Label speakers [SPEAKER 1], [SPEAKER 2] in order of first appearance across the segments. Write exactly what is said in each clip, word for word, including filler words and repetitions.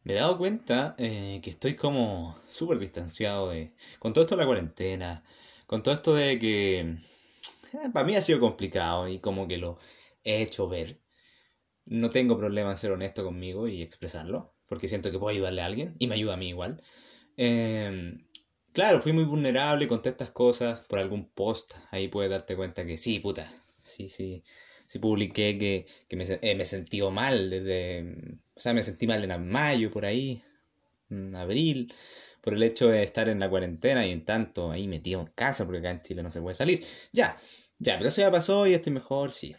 [SPEAKER 1] Me he dado cuenta eh, que estoy como súper distanciado de... Con todo esto de la cuarentena, con todo esto de que... eh, para mí ha sido complicado y como que lo he hecho ver. No tengo problema en ser honesto conmigo y expresarlo, porque siento que puedo ayudarle a alguien y me ayuda a mí igual. Eh, claro, fui muy vulnerable con todas estas cosas por algún post. Ahí puedes darte cuenta que sí, puta. Sí, sí. Sí publiqué que, que me, se- eh, me sentí mal desde... O sea, me sentí mal en mayo, por ahí en abril, por el hecho de estar en la cuarentena y en tanto ahí metido en casa, porque acá en Chile no se puede salir. Ya, ya, pero eso ya pasó y estoy mejor, sí.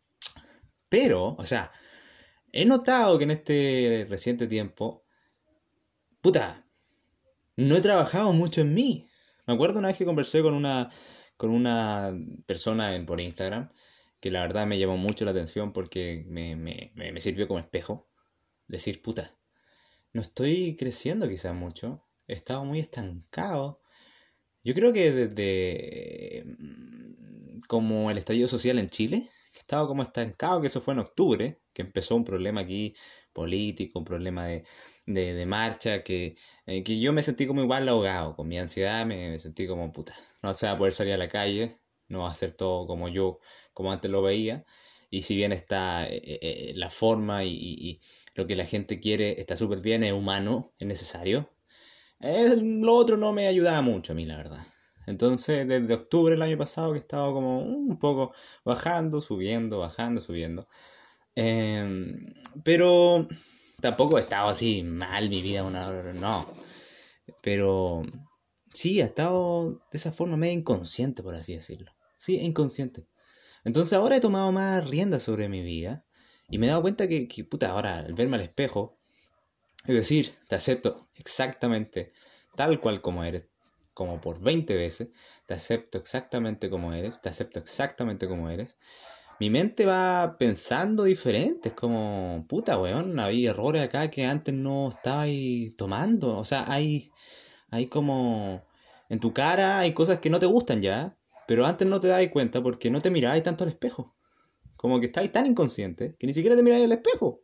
[SPEAKER 1] Pero, o sea, he notado que en este reciente tiempo, puta, no he trabajado mucho en mí. Me acuerdo una vez que conversé con una, con una persona en, por Instagram, que la verdad me llamó mucho la atención porque me, me, me, me sirvió como espejo. Decir, puta, no estoy creciendo quizás mucho. He estado muy estancado. Yo creo que desde mm, como el estallido social en Chile, que estaba como estancado, que eso fue en octubre, que empezó un problema aquí político, un problema de, de, de marcha, que, eh, que yo me sentí como igual ahogado, con mi ansiedad me, me sentí como puta, no se va a poder salir a la calle, no va a ser todo como yo, como antes lo veía, y si bien está eh, eh, eh, la forma y, y- y lo que la gente quiere está súper bien, es humano, es necesario, eh, lo otro no me ayudaba mucho a mí, la verdad. Entonces, desde octubre del año pasado que estaba como un poco bajando, subiendo, bajando, subiendo. Eh, pero tampoco he estado así mal mi vida una hora, no. Pero sí, ha estado de esa forma medio inconsciente, por así decirlo. Sí, inconsciente. Entonces ahora he tomado más riendas sobre mi vida y me he dado cuenta que, que, puta, ahora al verme al espejo, es decir, te acepto exactamente tal cual como eres, como por veinte veces, te acepto exactamente como eres, te acepto exactamente como eres. Mi mente va pensando diferente, es como, puta, weón, había errores acá que antes no estaba ahí tomando, o sea, hay, hay como, en tu cara hay cosas que no te gustan ya, pero antes no te dabas cuenta porque no te mirabas tanto al espejo, como que estabas tan inconsciente que ni siquiera te mirabas al espejo.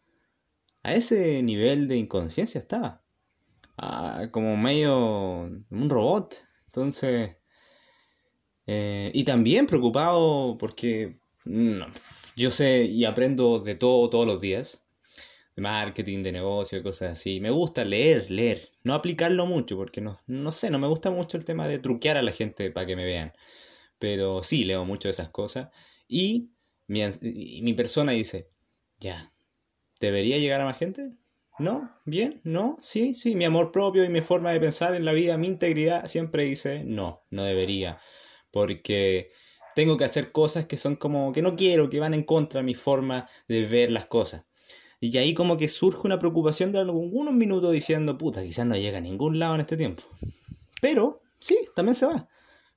[SPEAKER 1] A ese nivel de inconsciencia estaba. Ah, como medio un robot. Entonces, eh, y también preocupado porque no, yo sé y aprendo de todo todos los días, de marketing, de negocio, de cosas así. Me gusta leer, leer, no aplicarlo mucho porque no, no sé, no me gusta mucho el tema de truquear a la gente para que me vean, pero sí leo mucho de esas cosas y mi, ans- y mi persona dice, ya, ¿debería llegar a más gente? ¿No? ¿Bien? ¿No? Sí, sí, mi amor propio y mi forma de pensar en la vida, mi integridad siempre dice no, no debería. Porque tengo que hacer cosas que son como que no quiero, que van en contra de mi forma de ver las cosas. Y ahí como que surge una preocupación de algunos minutos diciendo, puta, quizás no llega a ningún lado en este tiempo. Pero, sí, también se va.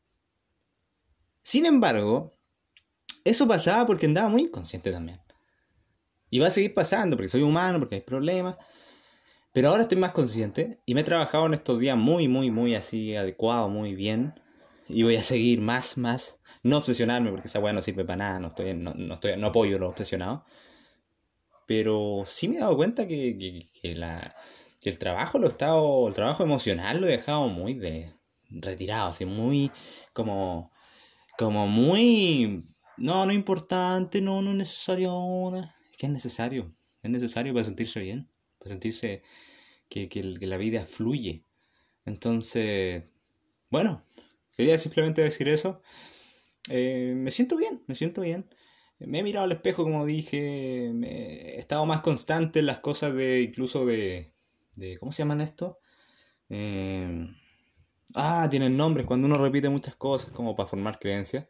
[SPEAKER 1] Sin embargo, eso pasaba porque andaba muy inconsciente también. Y va a seguir pasando porque soy humano, porque hay problemas. Pero ahora estoy más consciente y me he trabajado en estos días muy, muy, muy así adecuado, muy bien. Y voy a seguir más, más. No obsesionarme porque esa weá no sirve para nada, no, estoy, no, no, estoy, no apoyo a los obsesionados. Pero sí me he dado cuenta que, que, que la, que el trabajo lo he estado, el trabajo emocional lo he dejado muy de retirado, así muy como, como muy, no, no importante, no, no es necesario ahora. Es que es necesario, es necesario para sentirse bien, para sentirse que, que, el- que la vida fluye. Entonces, bueno, quería simplemente decir eso. Eh, me siento bien, me siento bien. Me he mirado al espejo, como dije, me- he estado más constante en las cosas de, incluso de, de ¿cómo se llaman esto? Eh, ah, tienen nombres cuando uno repite muchas cosas como para formar creencias.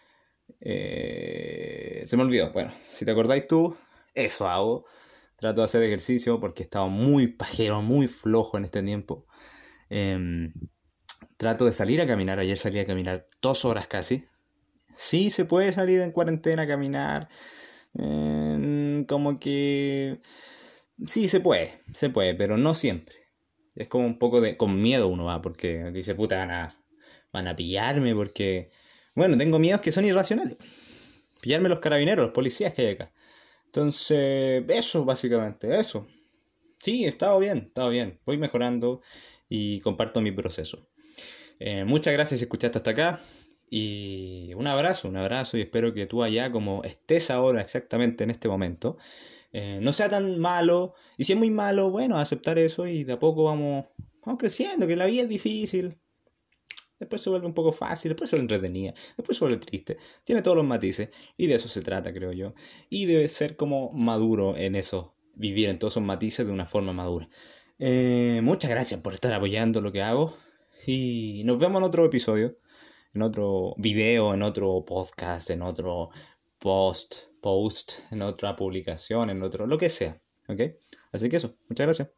[SPEAKER 1] Eh, se me olvidó. Bueno, si te acordáis tú, eso hago. Trato de hacer ejercicio porque he estado muy pajero, muy flojo en este tiempo. Em, Trato de salir a caminar. Ayer salí a caminar dos horas casi. Sí, se puede salir en cuarentena a caminar. Em, como que... Sí, se puede, se puede, pero no siempre. Es como un poco de... Con miedo uno va, porque dice, puta, van a, van a pillarme, porque... Bueno, tengo miedos que son irracionales. Pillarme los carabineros, los policías que hay acá. Entonces, eso básicamente, eso. Sí, he estado bien, he estado bien. Voy mejorando y comparto mi proceso. Eh, muchas gracias si escuchaste hasta acá. Y un abrazo, un abrazo y espero que tú allá, como estés ahora exactamente en este momento, eh, no sea tan malo. Y si es muy malo, bueno, aceptar eso y de a poco vamos, vamos creciendo, que la vida es difícil. Después se vuelve un poco fácil, después se vuelve entretenida, después se vuelve triste. Tiene todos los matices y de eso se trata, creo yo. Y debe ser como maduro en eso, vivir en todos esos matices de una forma madura. Eh, muchas gracias por estar apoyando lo que hago y nos vemos en otro episodio, en otro video, en otro podcast, en otro post, post, en otra publicación, en otro, lo que sea. ¿Ok? Así que eso, muchas gracias.